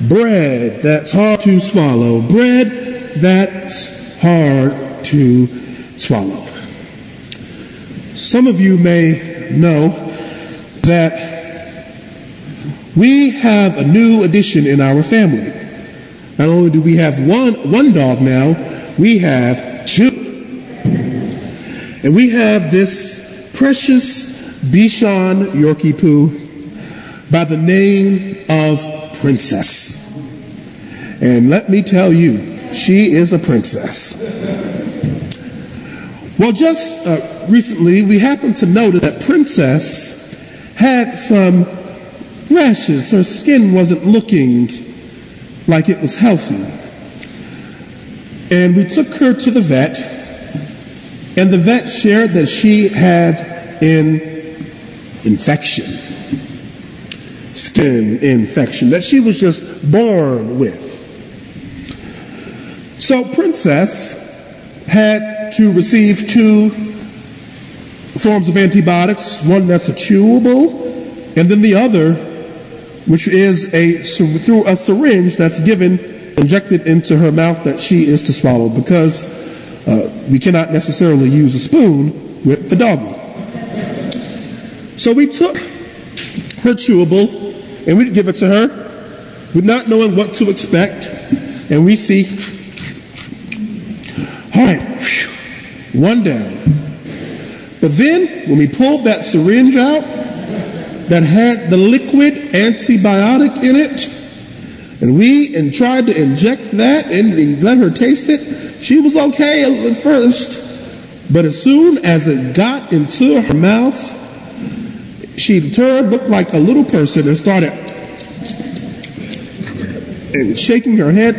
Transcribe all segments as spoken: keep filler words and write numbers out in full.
bread that's hard to swallow. Bread that's hard to swallow. Some of you may know that we have a new addition in our family. Not only do we have one, one dog now, we have two. And we have this precious Bichon Yorkie Poo by the name of Princess. And let me tell you, she is a princess. Well, just uh, recently, we happened to notice that Princess had some rashes. Her skin wasn't looking like it was healthy. And we took her to the vet, and the vet shared that she had an infection, skin infection, that she was just born with. So Princess had to receive two forms of antibiotics, one that's a chewable, and then the other, which is a through a syringe that's given, injected into her mouth that she is to swallow, because uh, we cannot necessarily use a spoon with the doggy. So we took her chewable and we'd give it to her, with not knowing what to expect, and we see, all right, one down. But then when we pulled that syringe out that had the liquid antibiotic in it, and we and tried to inject that and, and let her taste it, she was okay at first. But as soon as it got into her mouth, she turned, looked like a little person, and started and shaking her head.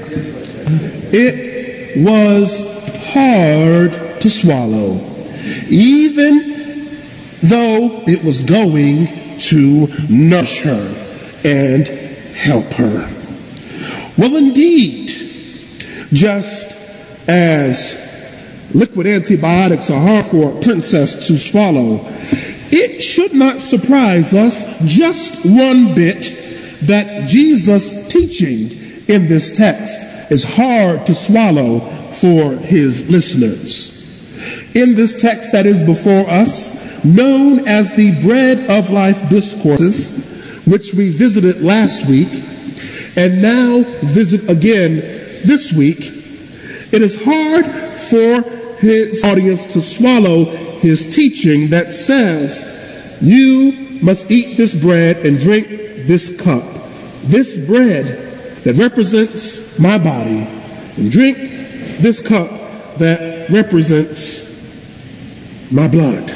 It was hard to swallow, even though it was going to nourish her and help her. Well, indeed, just as liquid antibiotics are hard for a princess to swallow, it should not surprise us just one bit that Jesus' teaching in this text is hard to swallow for his listeners. In this text that is before us, known as the Bread of Life Discourses, which we visited last week and now visit again this week, it is hard for his audience to swallow his teaching that says, you must eat this bread and drink this cup. This bread that represents my body, and drink this cup that represents my blood.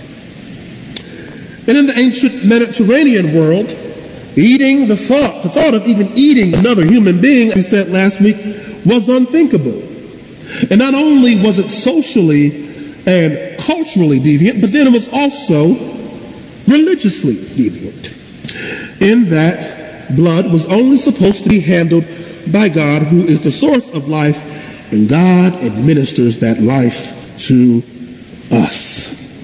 And in the ancient Mediterranean world, eating the thought, the thought of even eating another human being, as we said last week, was unthinkable. And not only was it socially and culturally deviant, but then it was also religiously deviant, in that blood was only supposed to be handled by God, who is the source of life, and God administers that life to us.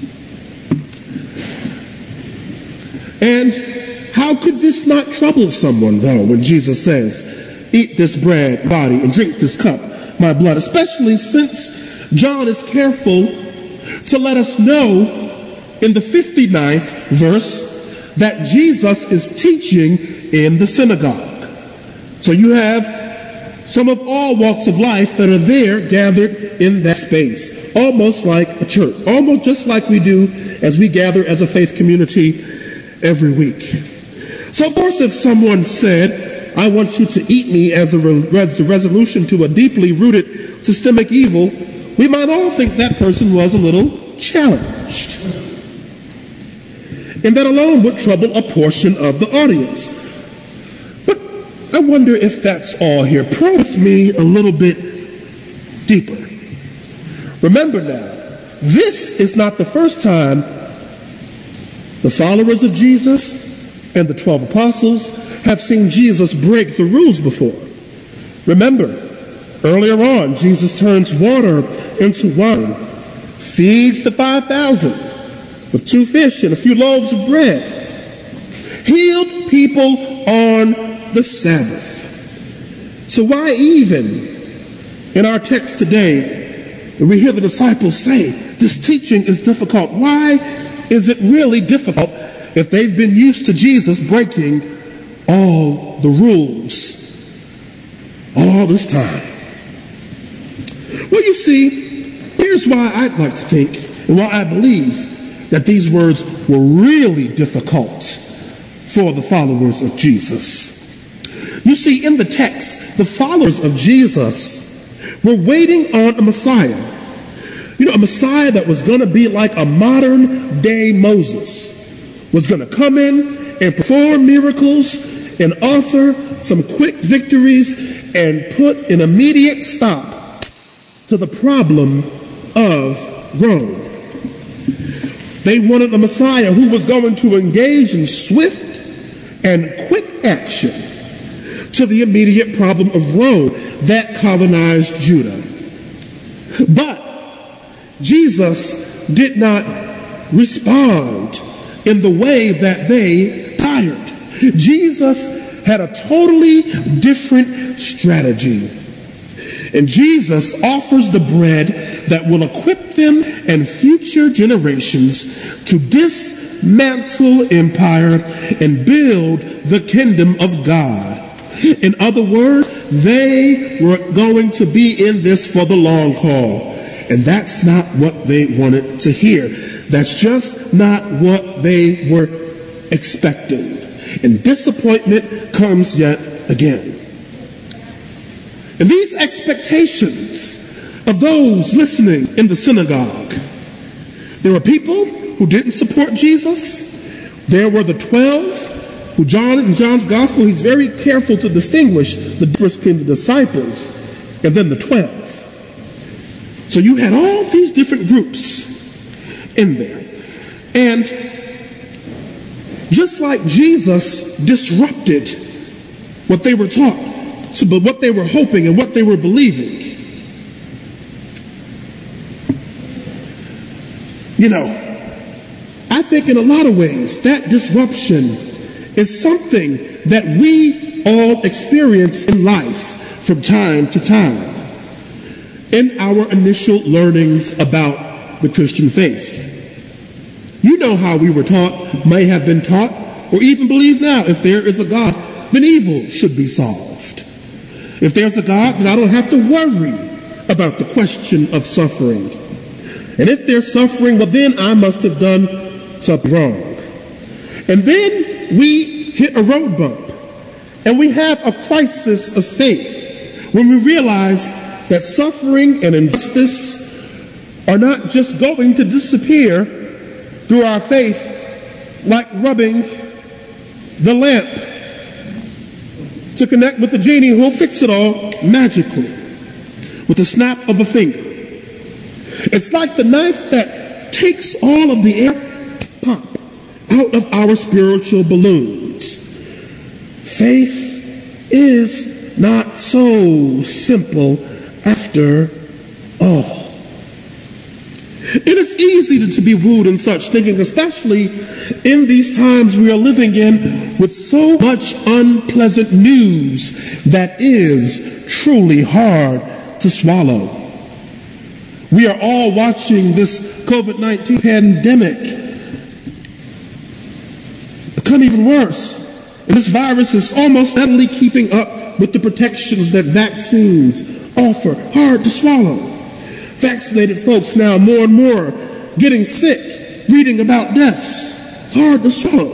And how could this not trouble someone, though, when Jesus says, eat this bread, body, and drink this cup, my blood, especially since John is careful to let us know in the fifty-ninth verse that Jesus is teaching in the synagogue. So you have some of all walks of life that are there gathered in that space, almost like a church, almost just like we do as we gather as a faith community every week. So of course, if someone said, I want you to eat me as a re- res- resolution to a deeply rooted systemic evil, we might all think that person was a little challenged. And that alone would trouble a portion of the audience. But I wonder if that's all here. Probe with me a little bit deeper. Remember now, this is not the first time the followers of Jesus and the twelve apostles have seen Jesus break the rules before. Remember, earlier on, Jesus turns water into wine, feeds the five thousand with two fish and a few loaves of bread, healed people on the Sabbath. So why even in our text today, we hear the disciples say, this teaching is difficult. Why is it really difficult if they've been used to Jesus breaking all the rules all this time? Well, you see, here's why I'd like to think and why I believe that these words were really difficult for the followers of Jesus. You see, in the text, the followers of Jesus were waiting on a Messiah. You know, a Messiah that was going to be like a modern day Moses, was going to come in and perform miracles and offer some quick victories and put an immediate stop to the problem of Rome. They wanted a Messiah who was going to engage in swift and quick action to the immediate problem of Rome that colonized Judah. But Jesus did not respond in the way that they desired. Jesus had a totally different strategy. And Jesus offers the bread that will equip them and future generations to dismantle empire and build the kingdom of God. In other words, they were going to be in this for the long haul. And that's not what they wanted to hear. That's just not what they were expecting. And disappointment comes yet again. And these expectations of those listening in the synagogue, there were people who didn't support Jesus. There were the twelve, who John, in John's gospel, he's very careful to distinguish the difference between the disciples and then the twelve. So you had all these different groups in there. And just like Jesus disrupted what they were taught, so, but what they were hoping and what they were believing, you know, I think in a lot of ways that disruption is something that we all experience in life from time to time in our initial learnings about the Christian faith. You know how we were taught, may have been taught, or even believe now, if there is a God, then evil should be solved. If there's a God, then I don't have to worry about the question of suffering. And if there's suffering, well then I must have done something wrong. And then we hit a road bump, and we have a crisis of faith when we realize that suffering and injustice are not just going to disappear through our faith like rubbing the lamp to connect with the genie who will fix it all magically with the snap of a finger. It's like the knife that takes all of the air pump out of our spiritual balloons. Faith is not so simple after all. And it's easy to, to be wooed in such thinking, especially in these times we are living in with so much unpleasant news that is truly hard to swallow. We are all watching this COVID nineteen pandemic become even worse. And this virus is almost steadily keeping up with the protections that vaccines offer. Hard to swallow. Vaccinated folks now more and more getting sick, reading about deaths. It's hard to swallow.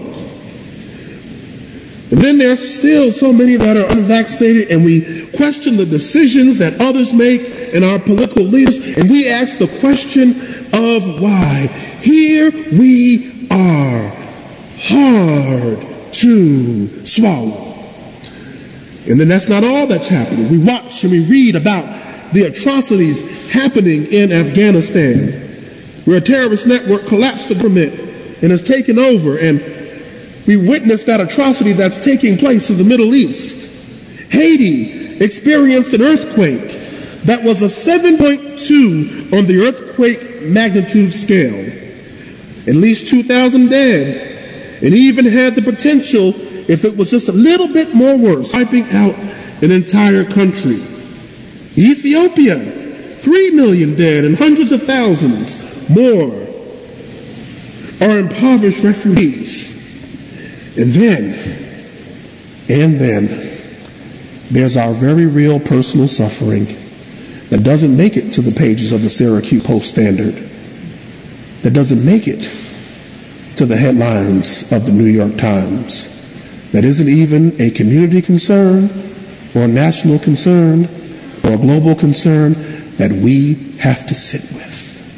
And then there's still so many that are unvaccinated, and we question the decisions that others make and our political leaders, and we ask the question of why. Here we are, hard to swallow. And then that's not all that's happening. We watch and we read about the atrocities happening in Afghanistan, where a terrorist network collapsed the government and has taken over, and we witness that atrocity that's taking place in the Middle East. Haiti experienced an earthquake that was a seven point two on the earthquake magnitude scale. At least two thousand dead, and even had the potential if it was just a little bit more worse, wiping out an entire country. Ethiopia, three million dead and hundreds of thousands more are impoverished refugees. And then, and then, there's our very real personal suffering that doesn't make it to the pages of the Syracuse Post-Standard, that doesn't make it to the headlines of the New York Times, that isn't even a community concern or a national concern or a global concern that we have to sit with.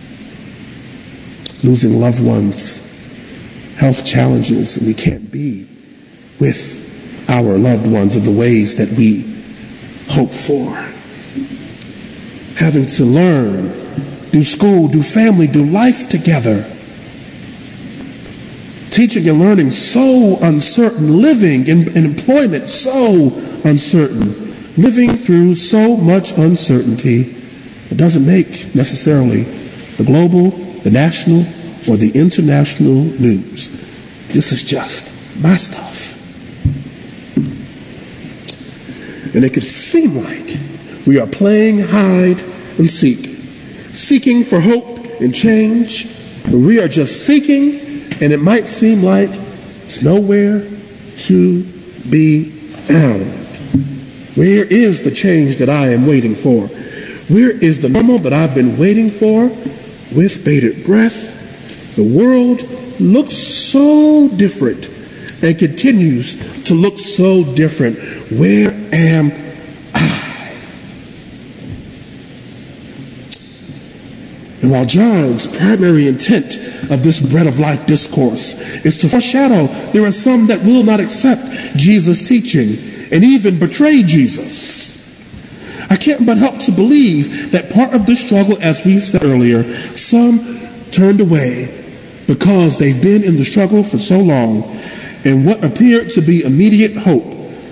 Losing loved ones, health challenges, and we can't be with our loved ones in the ways that we hope for. Having to learn, do school, do family, do life together. Teaching and learning so uncertain, living in, in employment so uncertain, living through so much uncertainty. It doesn't make necessarily the global, the national, or the international news. This is just my stuff. And it could seem like we are playing hide and seek, seeking for hope and change. We are just seeking, and it might seem like it's nowhere to be found. Where is the change that I am waiting for? Where is the normal that I've been waiting for? With bated breath, the world looks so different and continues to look so different. Where am I? And while John's primary intent of this bread of life discourse is to foreshadow there are some that will not accept Jesus' teaching and even betray Jesus, I can't but help to believe that part of the struggle, as we said earlier, some turned away because they've been in the struggle for so long, and what appeared to be immediate hope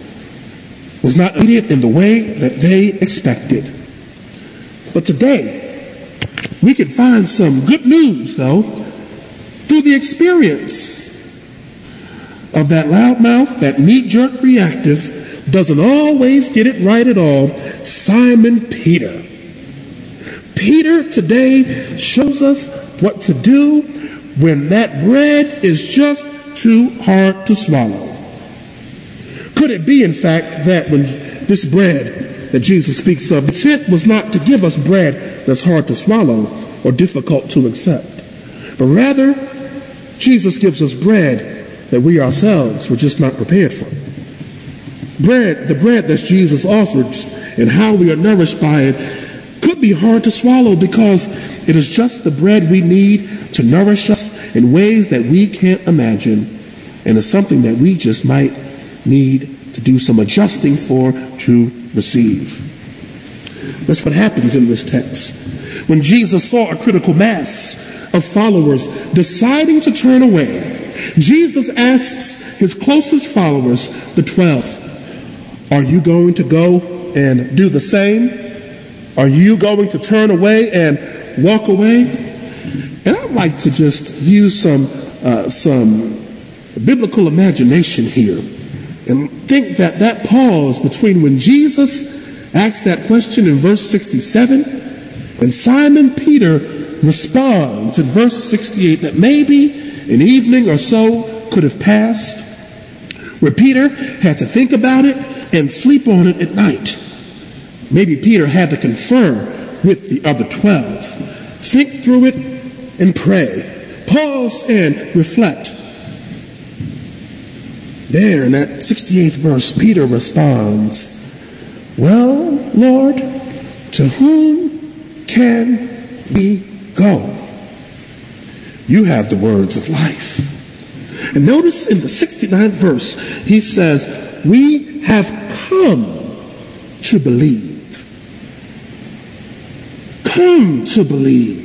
was not immediate in the way that they expected. But today, we can find some good news, though, through the experience of that loudmouth, that knee-jerk reactive, doesn't always get it right at all, Simon Peter. Peter today shows us what to do when that bread is just too hard to swallow. Could it be, in fact, that when this bread that Jesus speaks of, the intent was not to give us bread that's hard to swallow or difficult to accept, but rather Jesus gives us bread that we ourselves were just not prepared for. Bread, the bread that Jesus offers and how we are nourished by it could be hard to swallow because it is just the bread we need to nourish us in ways that we can't imagine, and it's something that we just might need to do some adjusting for to receive. That's what happens in this text. When Jesus saw a critical mass of followers deciding to turn away, Jesus asks his closest followers, the twelve, are you going to go and do the same? Are you going to turn away and walk away? And I'd like to just use some uh, some biblical imagination here and think that that pause between when Jesus asked that question in verse sixty-seven and Simon Peter responds in verse sixty-eight, that maybe an evening or so could have passed where Peter had to think about it and sleep on it at night. Maybe Peter had to confer with the other twelve, think through it and pray, pause and reflect. There in that sixty-eighth verse, Peter responds, well, Lord, to whom can we go? You have the words of life. And notice in the sixty-ninth verse, he says, we have come to believe. Come to believe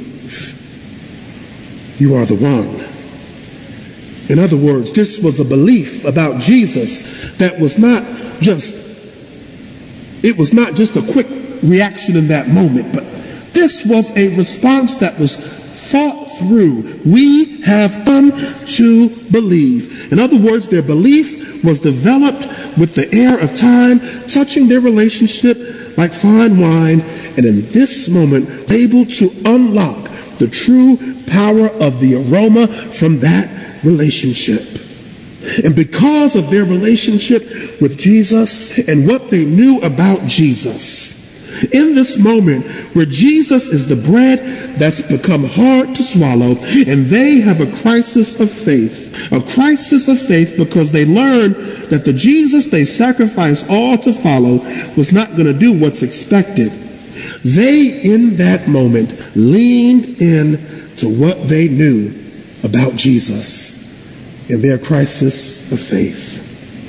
you are the one. In other words, this was a belief about Jesus that was not just, it was not just a quick reaction in that moment, but this was a response that was thought through. We have come to believe. In other words, their belief was developed with the air of time, touching their relationship like fine wine, and in this moment, able to unlock the true power of the aroma from that relationship. And because of their relationship with Jesus and what they knew about Jesus, in this moment where Jesus is the bread that's become hard to swallow, and they have a crisis of faith, a crisis of faith because they learned that the Jesus they sacrificed all to follow was not going to do what's expected. They, in that moment, leaned in to what they knew about Jesus in their crisis of faith.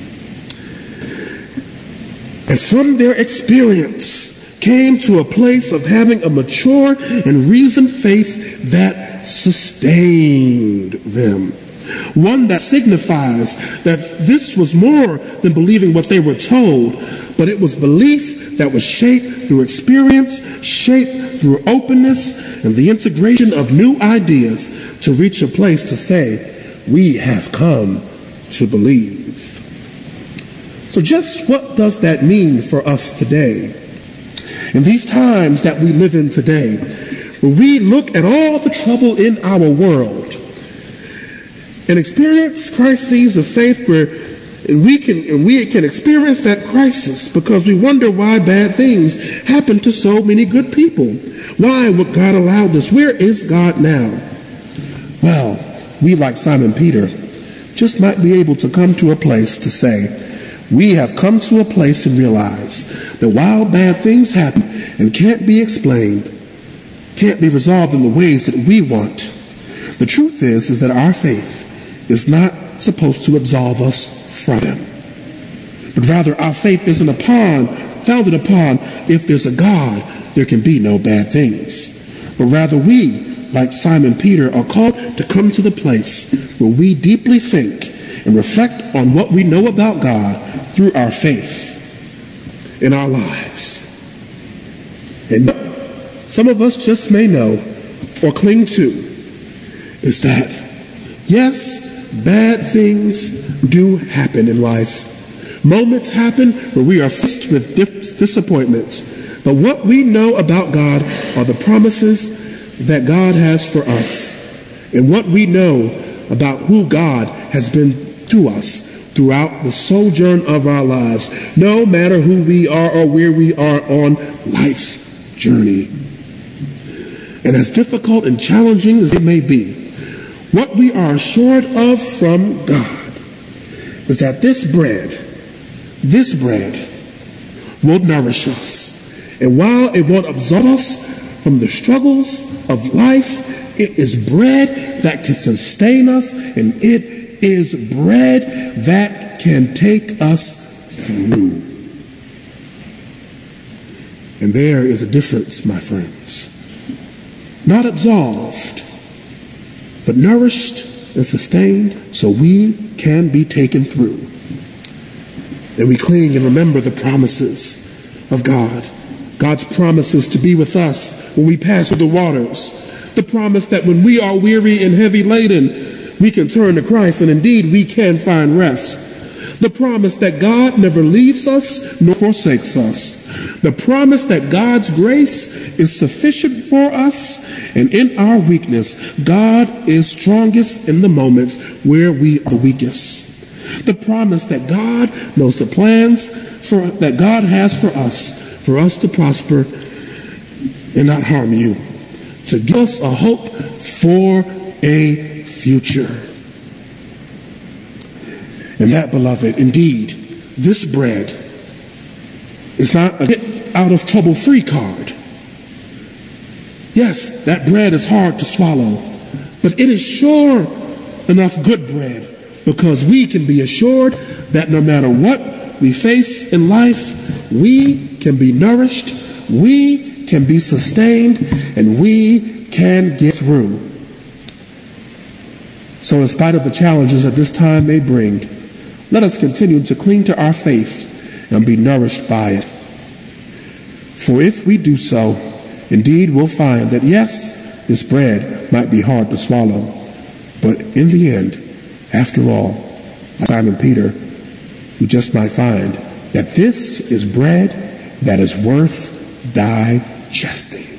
And from their experience, came to a place of having a mature and reasoned faith that sustained them. One that signifies that this was more than believing what they were told, but it was belief that was shaped through experience, shaped through openness, and the integration of new ideas to reach a place to say, we have come to believe. So just what does that mean for us today? In these times that we live in today, where we look at all the trouble in our world and experience crises of faith where and we can and we can experience that crisis because we wonder why bad things happen to so many good people. Why would God allow this? Where is God now? Well, we, like Simon Peter, just might be able to come to a place to say, we have come to a place and realize that while bad things happen and can't be explained, can't be resolved in the ways that we want, the truth is, is that our faith is not supposed to absolve us from them. But rather, our faith isn't upon, founded upon, if there's a God, there can be no bad things. But rather, we, like Simon Peter, are called to come to the place where we deeply think and reflect on what we know about God through our faith in our lives. And some of us just may know or cling to is that, yes, bad things do happen in life. Moments happen where we are faced with disappointments. But what we know about God are the promises that God has for us, and what we know about who God has been to us throughout the sojourn of our lives, no matter who we are or where we are on life's journey. And as difficult and challenging as it may be, what we are assured of from God is that this bread, this bread will nourish us. And while it won't absolve us from the struggles of life, it is bread that can sustain us, and it is bread that can take us through. And there is a difference, my friends. Not absolved, but nourished and sustained so we can be taken through. And we cling and remember the promises of God. God's promises to be with us when we pass through the waters. The promise that when we are weary and heavy laden, we can turn to Christ, and indeed we can find rest. The promise that God never leaves us nor forsakes us. The promise that God's grace is sufficient for us, and in our weakness, God is strongest in the moments where we are weakest. The promise that God knows the plans for, that God has for us, for us to prosper and not harm you, to give us a hope for a future. And that, beloved, indeed, this bread is not a get out of trouble free card. Yes, that bread is hard to swallow, but it is sure enough good bread, because we can be assured that no matter what we face in life, we can be nourished, we can be sustained, and we can get through. So in spite of the challenges that this time may bring, let us continue to cling to our faith and be nourished by it. For if we do so, indeed we'll find that yes, this bread might be hard to swallow, but in the end, after all, like Simon Peter, we just might find that this is bread that is worth digesting.